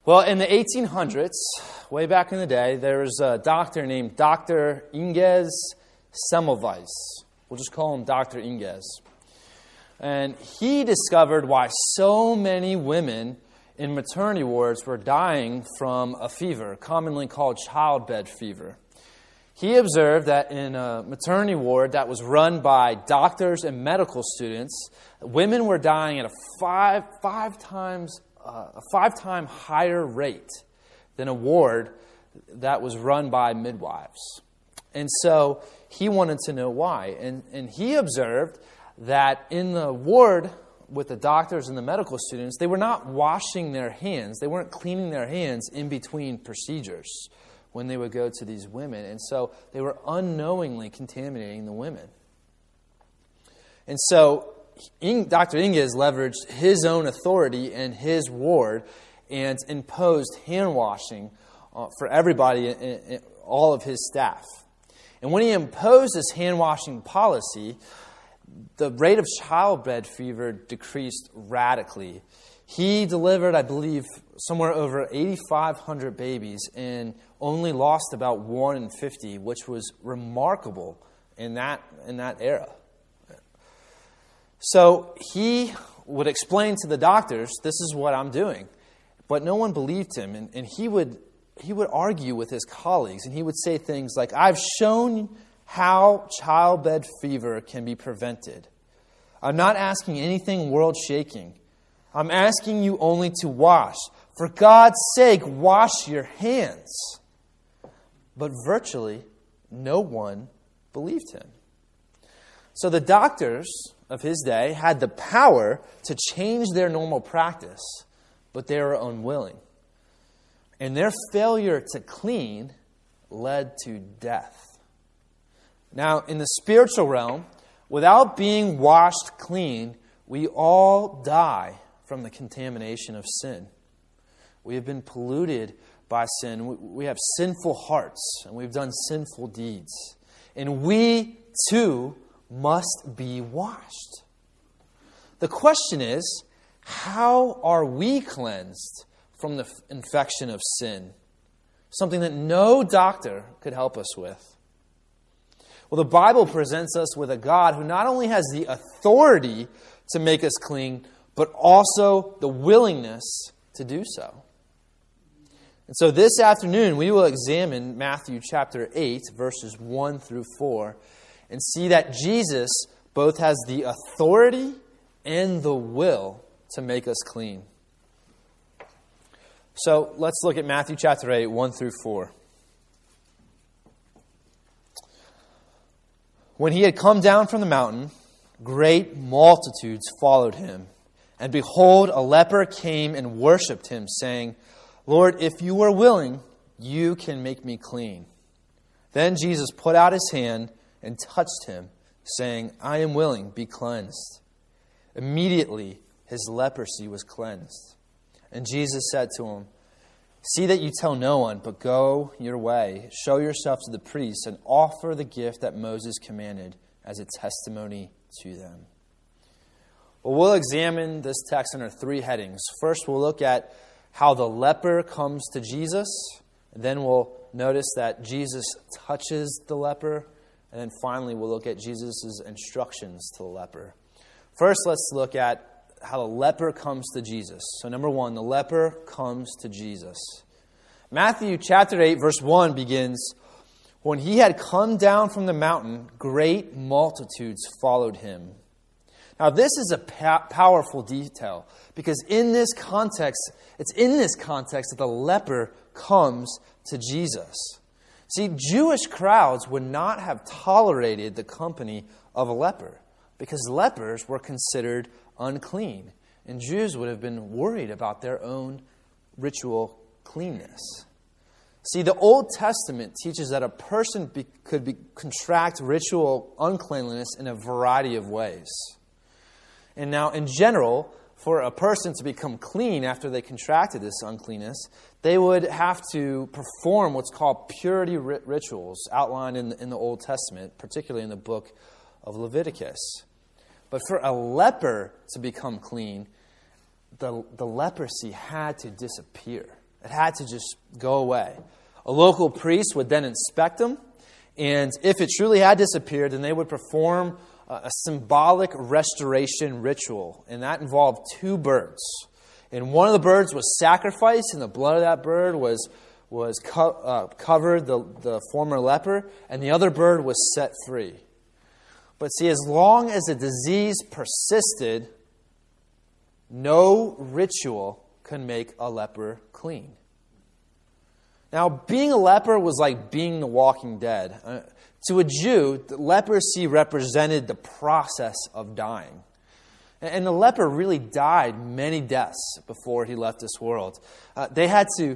Well, in the 1800s, way back in the day, there was a doctor named Dr. Inges Semmelweis. We'll just call him Dr. Inges. And he discovered why so many women in maternity wards were dying from a fever, commonly called childbed fever. He observed that in a maternity ward that was run by doctors and medical students, women were dying at a five-time higher rate than a ward that was run by midwives. And so he wanted to know why. And he observed that in the ward with the doctors and the medical students, they were not washing their hands. They weren't cleaning their hands in between procedures when they would go to these women. And so they were unknowingly contaminating the women. And so Dr. Inges leveraged his own authority in his ward and imposed hand washing for everybody, all of his staff. And when he imposed this hand washing policy, the rate of childbed fever decreased radically. He delivered, I believe, somewhere over 8,500 babies and only lost about 1 in 50, which was remarkable in that era. So he would explain to the doctors, this is what I'm doing. But no one believed him. And he would argue with his colleagues. And he would say things like, I've shown how childbed fever can be prevented. I'm not asking anything world-shaking. I'm asking you only to wash. For God's sake, wash your hands. But virtually no one believed him. So the doctors of his day had the power to change their normal practice, but they were unwilling. And their failure to clean led to death. Now, in the spiritual realm, without being washed clean, we all die from the contamination of sin. We have been polluted by sin. We have sinful hearts, and we've done sinful deeds. And we, too, must be washed. The question is, how are we cleansed from the infection of sin? Something that no doctor could help us with. Well, the Bible presents us with a God who not only has the authority to make us clean, but also the willingness to do so. And so this afternoon, we will examine Matthew chapter 8, verses 1 through 4, and see that Jesus both has the authority and the will to make us clean. So let's look at Matthew chapter 8, 1 through 4. When he had come down from the mountain, great multitudes followed him. And behold, a leper came and worshipped him, saying, Lord, if you are willing, you can make me clean. Then Jesus put out his hand and touched him, saying, I am willing, be cleansed. Immediately his leprosy was cleansed. And Jesus said to him, see that you tell no one, but go your way, show yourself to the priests, and offer the gift that Moses commanded as a testimony to them. Well, we'll examine this text under 3 headings. First, we'll look at how the leper comes to Jesus. And then we'll notice that Jesus touches the leper. And then finally, we'll look at Jesus' instructions to the leper. First, let's look at how the leper comes to Jesus. So number 1, the leper comes to Jesus. Matthew chapter 8, verse 1 begins, when he had come down from the mountain, great multitudes followed him. Now, this is a powerful detail, because in this context, it's in this context that the leper comes to Jesus. See, Jewish crowds would not have tolerated the company of a leper, because lepers were considered unclean, and Jews would have been worried about their own ritual cleanness. See, the Old Testament teaches that a person could contract ritual uncleanliness in a variety of ways. And now, in general, for a person to become clean after they contracted this uncleanness, they would have to perform what's called purity rituals outlined in the Old Testament, particularly in the book of Leviticus. But for a leper to become clean, the leprosy had to disappear. It had to just go away. A local priest would then inspect them, and if it truly had disappeared, then they would perform a symbolic restoration ritual, and that involved 2 birds. And one of the birds was sacrificed, and the blood of that bird covered the former leper, and the other bird was set free. But see, as long as the disease persisted, no ritual could make a leper clean. Now, being a leper was like being the Walking Dead. To a Jew, leprosy represented the process of dying. And the leper really died many deaths before he left this world. They had to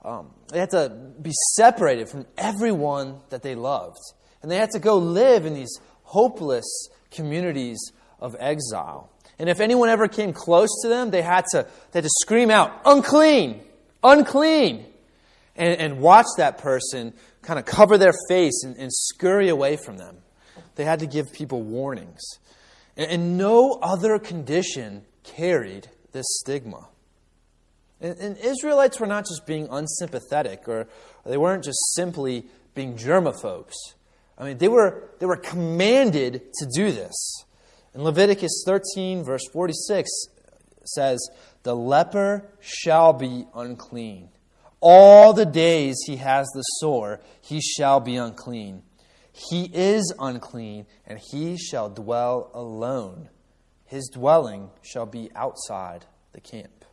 be separated from everyone that they loved. And they had to go live in these hopeless communities of exile. And if anyone ever came close to them, they had to scream out, "Unclean! Unclean!" And watch that person kind of cover their face and scurry away from them. They had to give people warnings. And no other condition carried this stigma. And Israelites were not just being unsympathetic, or they weren't just simply being germaphobes. I mean, they were commanded to do this. In Leviticus 13, verse 46 says, "The leper shall be unclean. All the days he has the sore, he shall be unclean. He is unclean, and he shall dwell alone. His dwelling shall be outside the camp."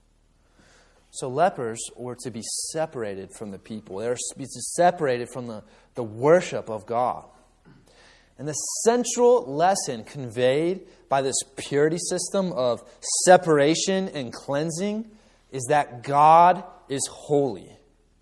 So lepers were to be separated from the people. They were to be separated from the worship of God. And the central lesson conveyed by this purity system of separation and cleansing is that God is holy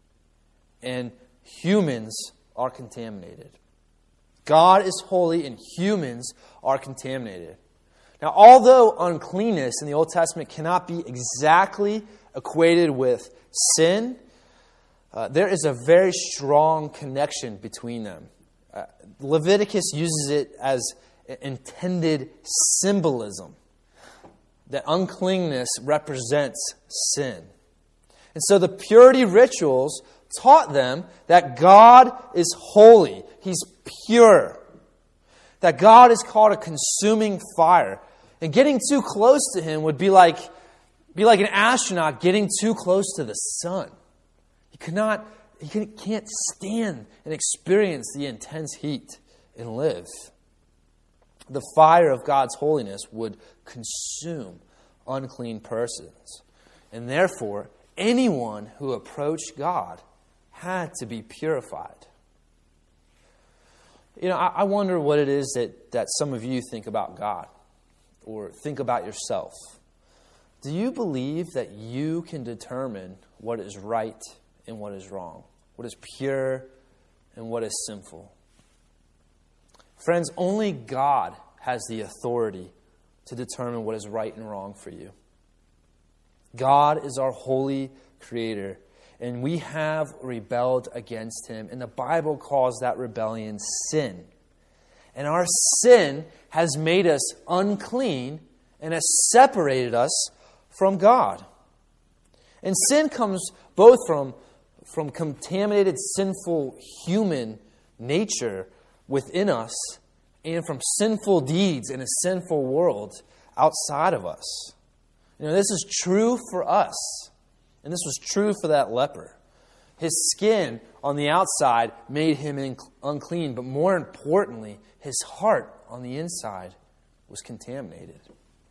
and humans are contaminated. God is holy and humans are contaminated. Now, although uncleanness in the Old Testament cannot be exactly equated with sin, there is a very strong connection between them. Leviticus uses it as intended symbolism, that uncleanness represents sin. And so the purity rituals taught them that God is holy. He's pure. That God is called a consuming fire. And getting too close to Him would be like an astronaut getting too close to the sun. He can't stand and experience the intense heat and live. The fire of God's holiness would consume unclean persons. And therefore, anyone who approached God had to be purified. You know, I wonder what it is that some of you think about God or think about yourself. Do you believe that you can determine what is right and what is wrong? What is pure and what is sinful? Friends, only God has the authority to determine what is right and wrong for you. God is our holy Creator, and we have rebelled against Him, and the Bible calls that rebellion sin. And our sin has made us unclean and has separated us from God. And sin comes both from contaminated, sinful human nature within us and from sinful deeds in a sinful world outside of us. You know, this is true for us. And this was true for that leper. His skin on the outside made him unclean, but more importantly, his heart on the inside was contaminated.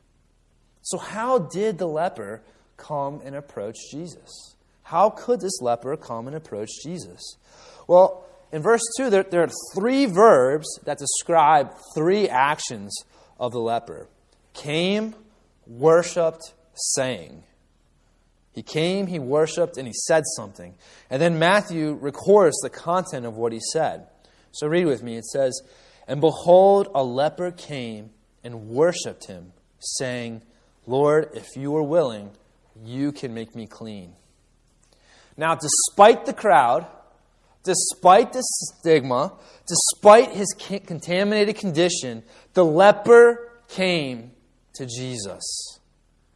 So how did the leper come and approach Jesus? How could this leper come and approach Jesus? Well, in verse 2, there are 3 verbs that describe 3 actions of the leper. Came, worshipped, sang. He came, he worshipped, and he said something. And then Matthew records the content of what he said. So read with me. It says, "And behold, a leper came and worshipped him, saying, 'Lord, if you are willing, you can make me clean.'" Now, despite the crowd, despite the stigma, despite his contaminated condition, the leper came to Jesus.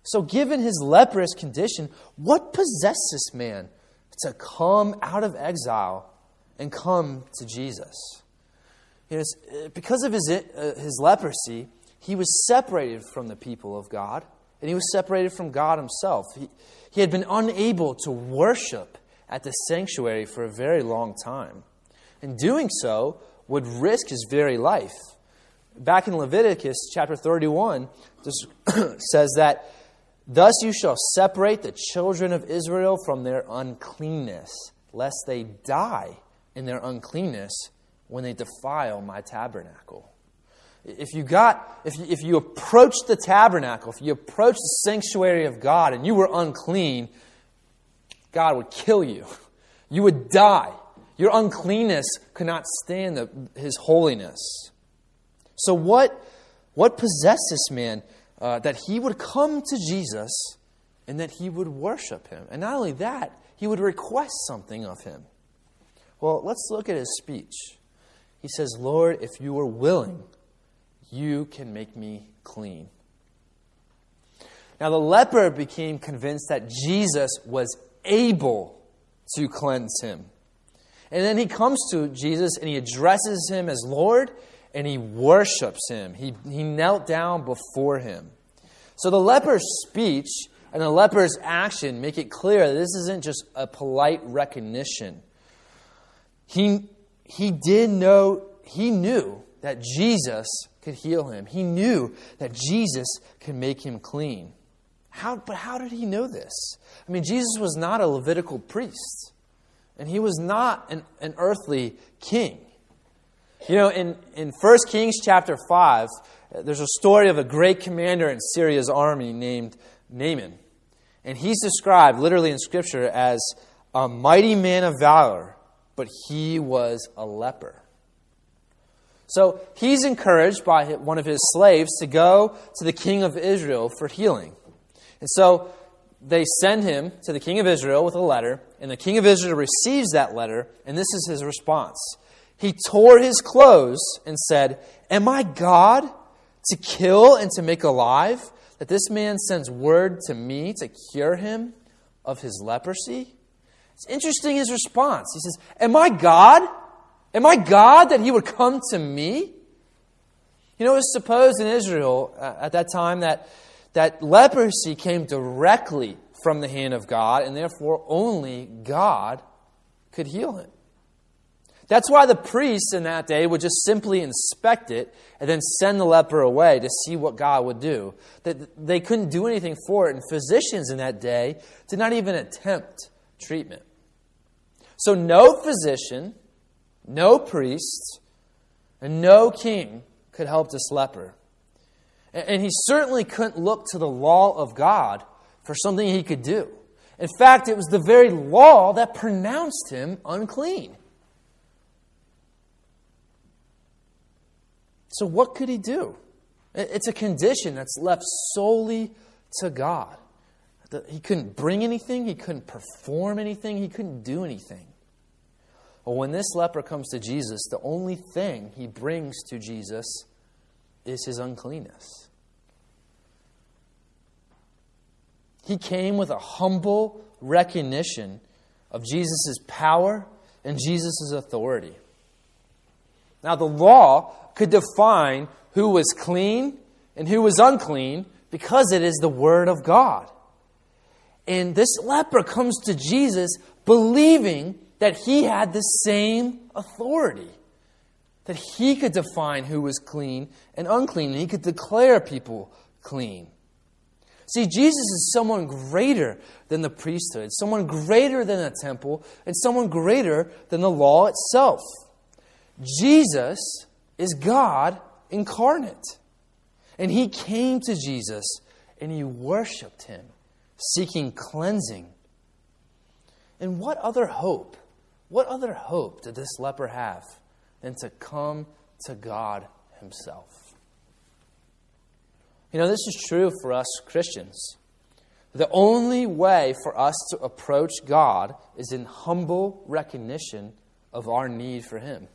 So given his leprous condition, what possessed this man to come out of exile and come to Jesus? Because of his leprosy, he was separated from the people of God, and he was separated from God himself. He had been unable to worship at the sanctuary for a very long time. And doing so would risk his very life. Back in Leviticus chapter 31, this says that, "Thus you shall separate the children of Israel from their uncleanness, lest they die in their uncleanness when they defile my tabernacle." If you approached the tabernacle, if you approached the sanctuary of God and you were unclean, God would kill you. You would die. Your uncleanness could not stand his holiness. So what possessed this man that he would come to Jesus and that he would worship him? And not only that, he would request something of him. Well, let's look at his speech. He says, "Lord, if you are willing, you can make me clean." Now the leper became convinced that Jesus was able to cleanse him. And then he comes to Jesus and he addresses him as Lord and he worships him. He knelt down before him. So the leper's speech and the leper's action make it clear that this isn't just a polite recognition. He knew that Jesus could heal him. He knew that Jesus could make him clean. But how did he know this? I mean, Jesus was not a Levitical priest. And he was not an earthly king. In 1 Kings chapter 5, there's a story of a great commander in Syria's army named Naaman. And he's described literally in Scripture as a mighty man of valor, but he was a leper. So he's encouraged by one of his slaves to go to the king of Israel for healing. And so they send him to the king of Israel with a letter, and the king of Israel receives that letter, and this is his response. He tore his clothes and said, "Am I God to kill and to make alive, that this man sends word to me to cure him of his leprosy?" It's interesting, his response. He says, "Am I God? Am I God that he would come to me?" It was supposed in Israel at that time that leprosy came directly from the hand of God, and therefore only God could heal him. That's why the priests in that day would just simply inspect it and then send the leper away to see what God would do. They couldn't do anything for it, and physicians in that day did not even attempt treatment. So no physician, no priest, and no king could help this leper. And he certainly couldn't look to the law of God for something he could do. In fact, it was the very law that pronounced him unclean. So what could he do? It's a condition that's left solely to God. He couldn't bring anything. He couldn't perform anything. He couldn't do anything. Well, when this leper comes to Jesus, the only thing he brings to Jesus is his uncleanness. He came with a humble recognition of Jesus' power and Jesus' authority. Now, the law could define who was clean and who was unclean because it is the Word of God. And this leper comes to Jesus believing that he had the same authority, that he could define who was clean and unclean, and he could declare people clean. See, Jesus is someone greater than the priesthood, someone greater than the temple, and someone greater than the law itself. Jesus is God incarnate. And he came to Jesus and he worshiped him, seeking cleansing. And what other hope did this leper have than to come to God himself? This is true for us Christians. The only way for us to approach God is in humble recognition of our need for him.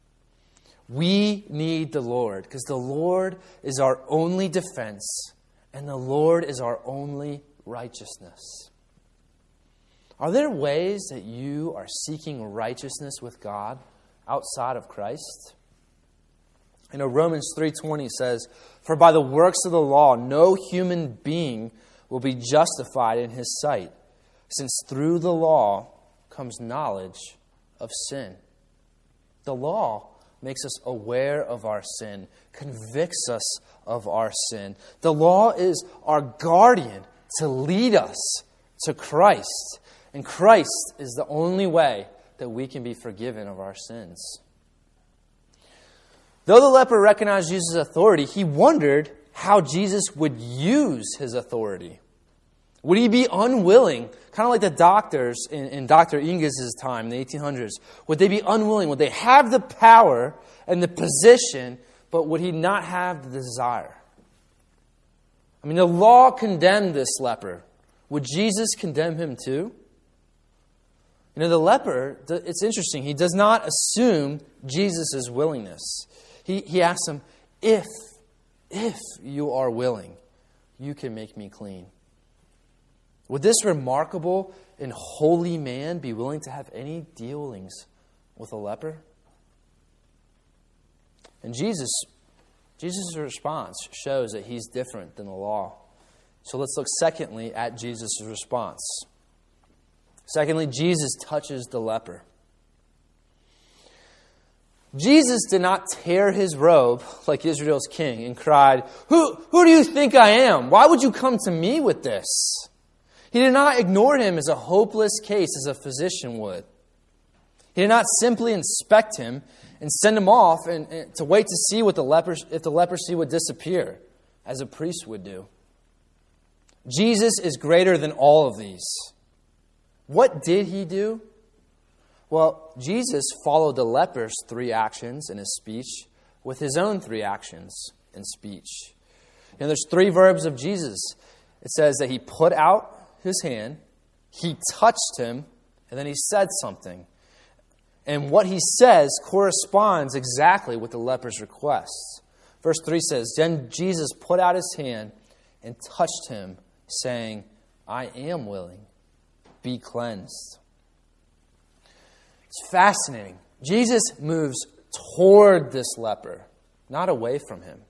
We need the Lord because the Lord is our only defense and the Lord is our only righteousness. Are there ways that you are seeking righteousness with God outside of Christ? Romans 3:20 says, "For by the works of the law, no human being will be justified in his sight, since through the law comes knowledge of sin." The law makes us aware of our sin, convicts us of our sin. The law is our guardian to lead us to Christ. And Christ is the only way that we can be forgiven of our sins. Though the leper recognized Jesus' authority, he wondered how Jesus would use his authority. Would he be unwilling, kind of like the doctors in Dr. Ingis' time in the 1800s? Would they be unwilling? Would they have the power and the position, but would he not have the desire? I mean, the law condemned this leper. Would Jesus condemn him too? The leper, it's interesting, he does not assume Jesus' willingness. He asks him, if you are willing, you can make me clean. Would this remarkable and holy man be willing to have any dealings with a leper? And Jesus' response shows that he's different than the law. So let's look secondly at Jesus' response. Secondly, Jesus touches the leper. Jesus did not tear his robe like Israel's king and cried, Who do you think I am? Why would you come to me with this? He did not ignore him as a hopeless case as a physician would. He did not simply inspect him and send him off and to wait to see if the leprosy would disappear, as a priest would do. Jesus is greater than all of these. What did he do? Well, Jesus followed the leper's 3 actions in his speech with his own 3 actions in speech. There's 3 verbs of Jesus. It says that he put out his hand, he touched him, and then he said something. And what he says corresponds exactly with the leper's request. Verse 3 says, Then Jesus put out his hand and touched him, saying, I am willing. Be cleansed. It's fascinating. Jesus moves toward this leper, not away from him.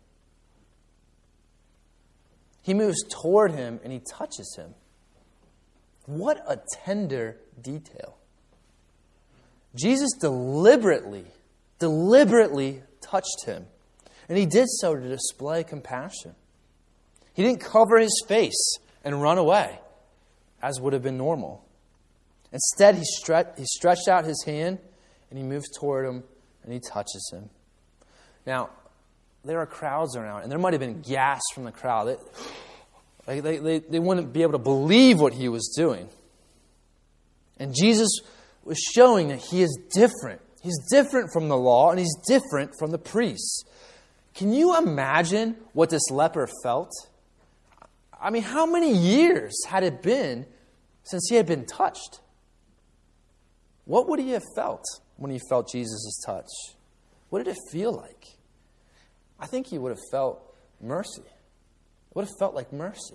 He moves toward him and he touches him. What a tender detail. Jesus deliberately touched him. And he did so to display compassion. He didn't cover his face and run away, as would have been normal. Instead, he stretched out his hand and he moves toward him and he touches him. Now, there are crowds around, and there might have been gasps from the crowd. They wouldn't be able to believe what he was doing. And Jesus was showing that he is different. He's different from the law, and he's different from the priests. Can you imagine what this leper felt? I mean, how many years had it been since he had been touched? What would he have felt when he felt Jesus' touch? What did it feel like? I think he would have felt mercy. It would have felt like mercy.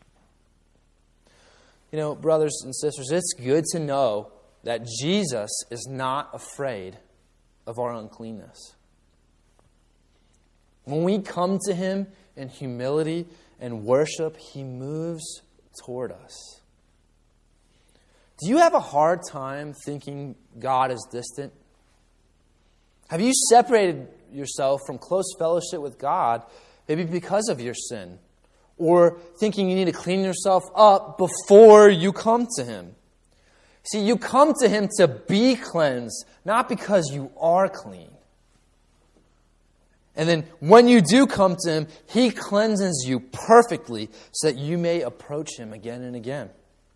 Brothers and sisters, it's good to know that Jesus is not afraid of our uncleanness. When we come to him in humility and worship, he moves toward us. Do you have a hard time thinking God is distant? Have you separated yourself from close fellowship with God, maybe because of your sin? Or thinking you need to clean yourself up before you come to him? See, you come to him to be cleansed, not because you are clean. And then when you do come to him, he cleanses you perfectly so that you may approach him again and again.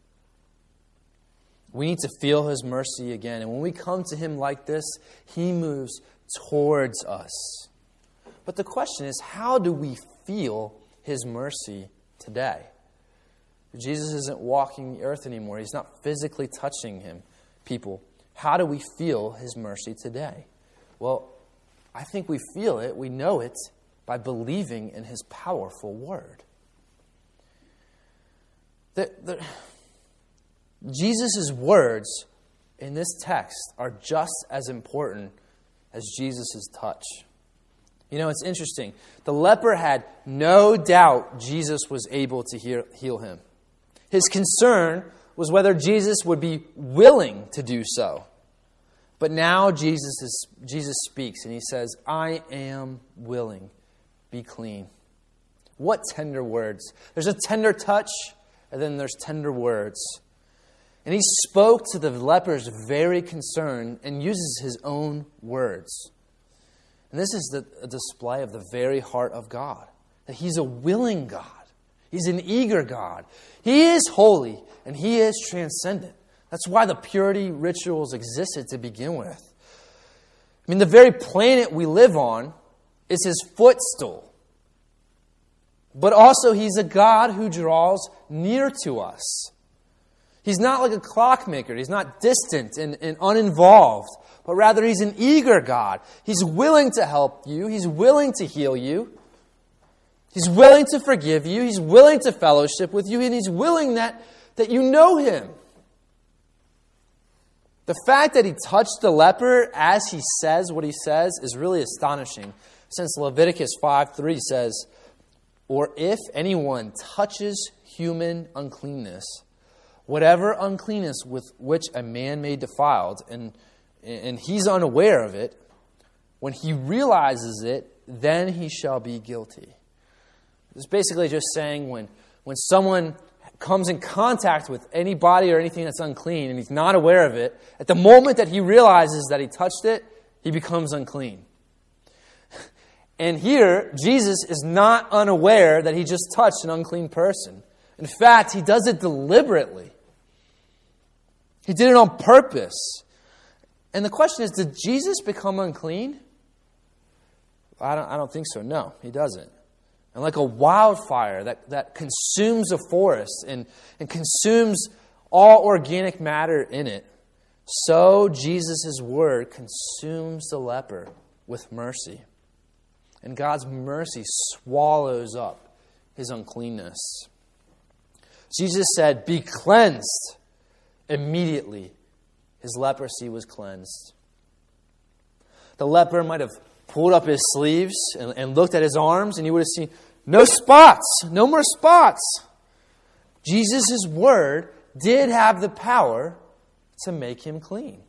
We need to feel his mercy again. And when we come to him like this, he moves towards us. But the question is, how do we feel his mercy today? Jesus isn't walking the earth anymore. He's not physically touching people. How do we feel his mercy today? Well, I think we feel it, we know it, by believing in his powerful word. Jesus' words in this text are just as important as Jesus' touch. You know, it's interesting. The leper had no doubt Jesus was able to heal him. His concern was whether Jesus would be willing to do so. But now Jesus speaks and he says, I am willing. Be clean. What tender words. There's a tender touch, and then there's tender words. And he spoke to the leper's very concern and uses his own words. And this is a display of the very heart of God. That he's a willing God. He's an eager God. He is holy and he is transcendent. That's why the purity rituals existed to begin with. I mean, the very planet we live on is his footstool. But also, he's a God who draws near to us. He's not like a clockmaker. He's not distant and uninvolved. But rather, he's an eager God. He's willing to help you. He's willing to heal you. He's willing to forgive you. He's willing to fellowship with you. And he's willing that you know him. The fact that he touched the leper as he says what he says is really astonishing. Since Leviticus 5:3 says, or if anyone touches human uncleanness, whatever uncleanness with which a man may defiled, and he's unaware of it, when he realizes it, then he shall be guilty. It's basically just saying when someone comes in contact with any body or anything that's unclean and he's not aware of it, at the moment that he realizes that he touched it, he becomes unclean. And here, Jesus is not unaware that he just touched an unclean person. In fact, he does it deliberately. He did it on purpose. And the question is, did Jesus become unclean? I don't think so. No, he doesn't. And like a wildfire that consumes a forest and consumes all organic matter in it, so Jesus' word consumes the leper with mercy. And God's mercy swallows up his uncleanness. Jesus said, be cleansed. Immediately, his leprosy was cleansed. The leper might have pulled up his sleeves and looked at his arms, and he would have seen no spots, no more spots. Jesus' word did have the power to make him clean.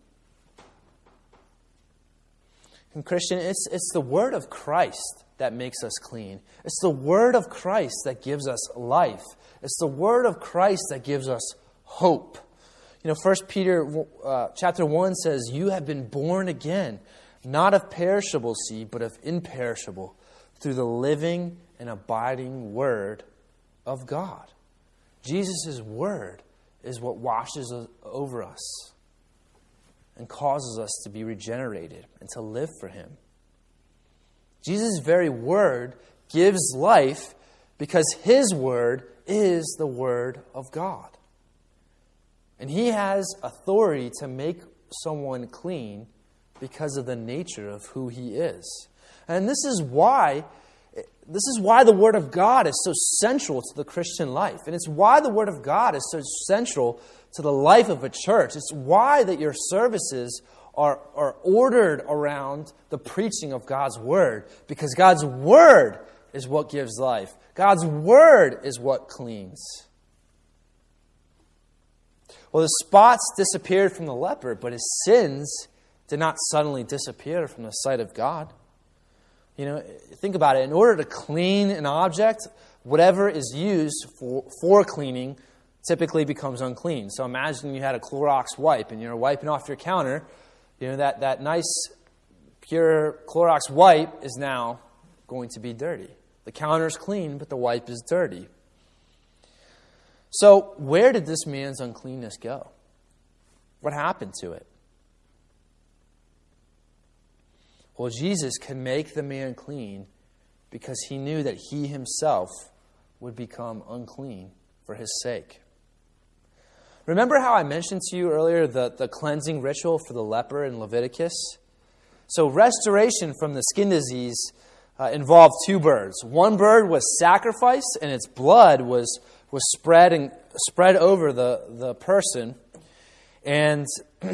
And Christian, it's the word of Christ that makes us clean. It's the word of Christ that gives us life. It's the word of Christ that gives us hope. You know, 1 Peter chapter 1 says, you have been born again, not of perishable seed, but of imperishable, through the living and abiding word of God. Jesus' word is what washes over us and causes us to be regenerated and to live for him. Jesus' very word gives life because his word is the word of God. And he has authority to make someone clean because of the nature of who he is. And this is why the Word of God is so central to the Christian life. And it's why the Word of God is so central to the life of a church. It's why that your services are ordered around the preaching of God's Word. Because God's Word is what gives life. God's Word is what cleans. Well, the spots disappeared from the leper, but his sins did not suddenly disappear from the sight of God. You know, think about it. In order to clean an object, whatever is used for cleaning typically becomes unclean. So imagine you had a Clorox wipe and you're wiping off your counter. You know, that nice, pure Clorox wipe is now going to be dirty. The counter's clean, but the wipe is dirty. So where did this man's uncleanness go? What happened to it? Well, Jesus can make the man clean because he knew that he himself would become unclean for his sake. Remember how I mentioned to you earlier the cleansing ritual for the leper in Leviticus? So restoration from the skin disease involved two birds. One bird was sacrificed and its blood was was spread over the person and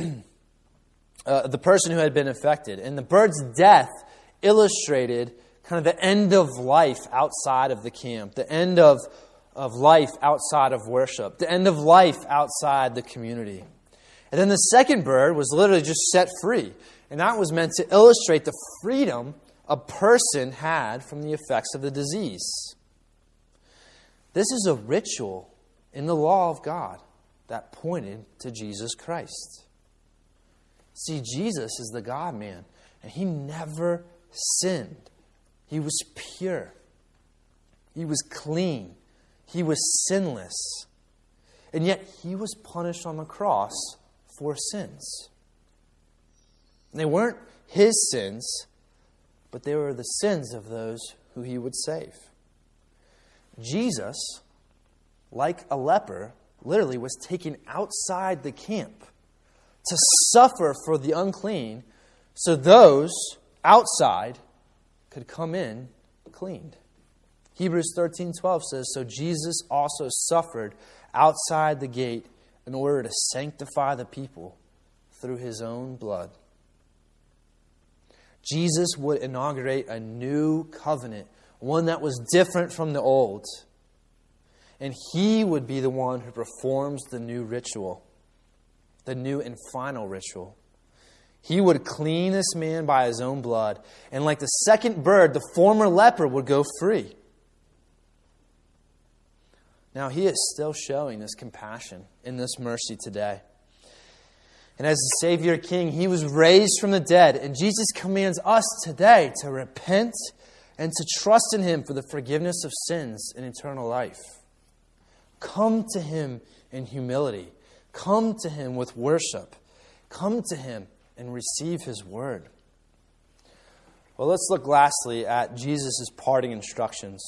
the person who had been infected. And the bird's death illustrated kind of the end of life outside of the camp, the end of life outside of worship, the end of life outside the community. And then the second bird was literally just set free. And that was meant to illustrate the freedom a person had from the effects of the disease. This is a ritual in the law of God that pointed to Jesus Christ. See, Jesus is the God-man, and he never sinned. He was pure. He was clean. He was sinless. And yet he was punished on the cross for sins. And they weren't his sins, but they were the sins of those who he would save. Jesus, like a leper, literally was taken outside the camp to suffer for the unclean so those outside could come in cleaned. Hebrews 13:12 says, "So Jesus also suffered outside the gate in order to sanctify the people through his own blood." Jesus would inaugurate a new covenant, one that was different from the old. And he would be the one who performs the new ritual, the new and final ritual. He would clean this man by his own blood. And like the second bird, the former leper would go free. Now, he is still showing this compassion in this mercy today. And as the Savior King, he was raised from the dead. And Jesus commands us today to repent and to trust in him for the forgiveness of sins and eternal life. Come to him in humility. Come to him with worship. Come to him and receive his word. Well, let's look lastly at Jesus' parting instructions.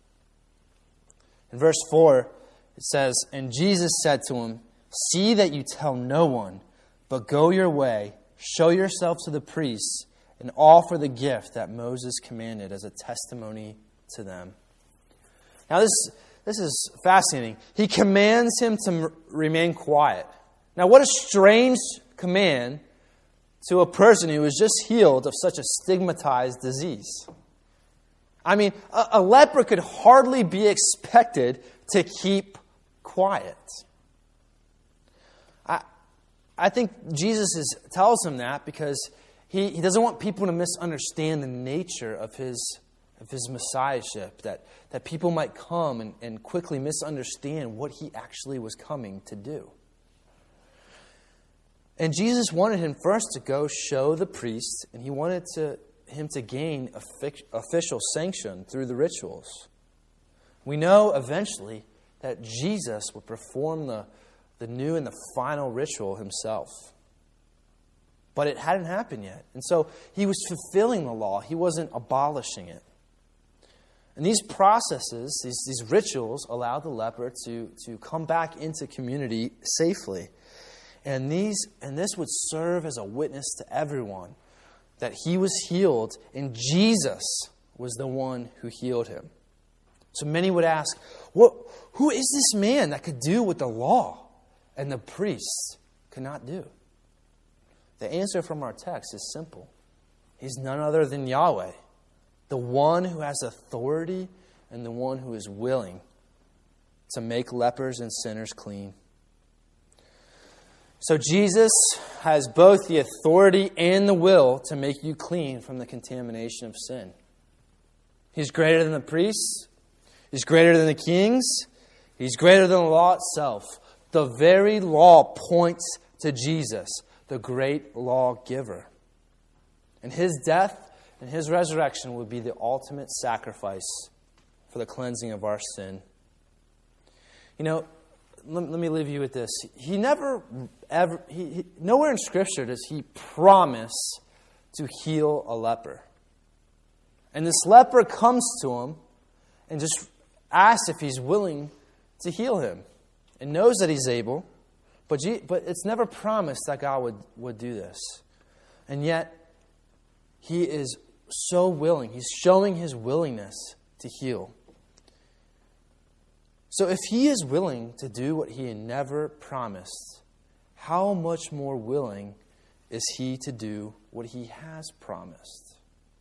In verse 4, it says, "And Jesus said to him, 'See that you tell no one, but go your way, show yourself to the priests, and offer the gift that Moses commanded as a testimony to them.'" Now this is fascinating. He commands him to remain quiet. Now what a strange command to a person who was just healed of such a stigmatized disease. I mean, a leper could hardly be expected to keep quiet. I think Jesus tells him that because he doesn't want people to misunderstand the nature of his messiahship, that people might come and quickly misunderstand what he actually was coming to do. And Jesus wanted him first to go show the priest, and he wanted him to gain official sanction through the rituals. We know eventually that Jesus would perform the new and the final ritual himself. But it hadn't happened yet. And so he was fulfilling the law. He wasn't abolishing it. And these processes, these rituals, allowed the leper to come back into community safely. And this would serve as a witness to everyone that he was healed and Jesus was the one who healed him. So many would ask, who is this man that could do what the law and the priests could not do? The answer from our text is simple. He's none other than Yahweh, the one who has authority and the one who is willing to make lepers and sinners clean. So Jesus has both the authority and the will to make you clean from the contamination of sin. He's greater than the priests. He's greater than the kings. He's greater than the law itself. The very law points to Jesus, the great lawgiver. And his death and his resurrection would be the ultimate sacrifice for the cleansing of our sin. You know, let me leave you with this. Nowhere in Scripture does he promise to heal a leper. And this leper comes to him and just asks if he's willing to heal him. And knows that he's able, but it's never promised that God would do this. And yet, he is so willing. He's showing his willingness to heal. So if he is willing to do what he never promised, how much more willing is he to do what he has promised?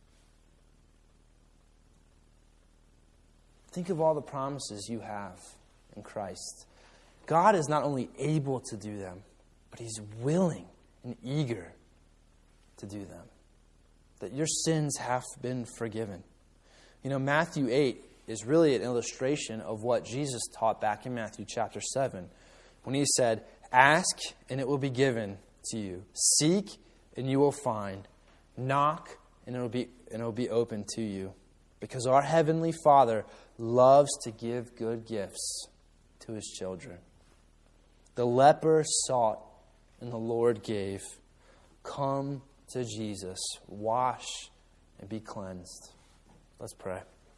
Think of all the promises you have in Christ. God is not only able to do them, but he's willing and eager to do them. That your sins have been forgiven. You know, Matthew 8 is really an illustration of what Jesus taught back in Matthew chapter 7, when he said, "Ask, and it will be given to you. Seek, and you will find. Knock, and it will be open to you." Because our Heavenly Father loves to give good gifts to his children. The leper sought, and the Lord gave. Come to Jesus. Wash and be cleansed. Let's pray.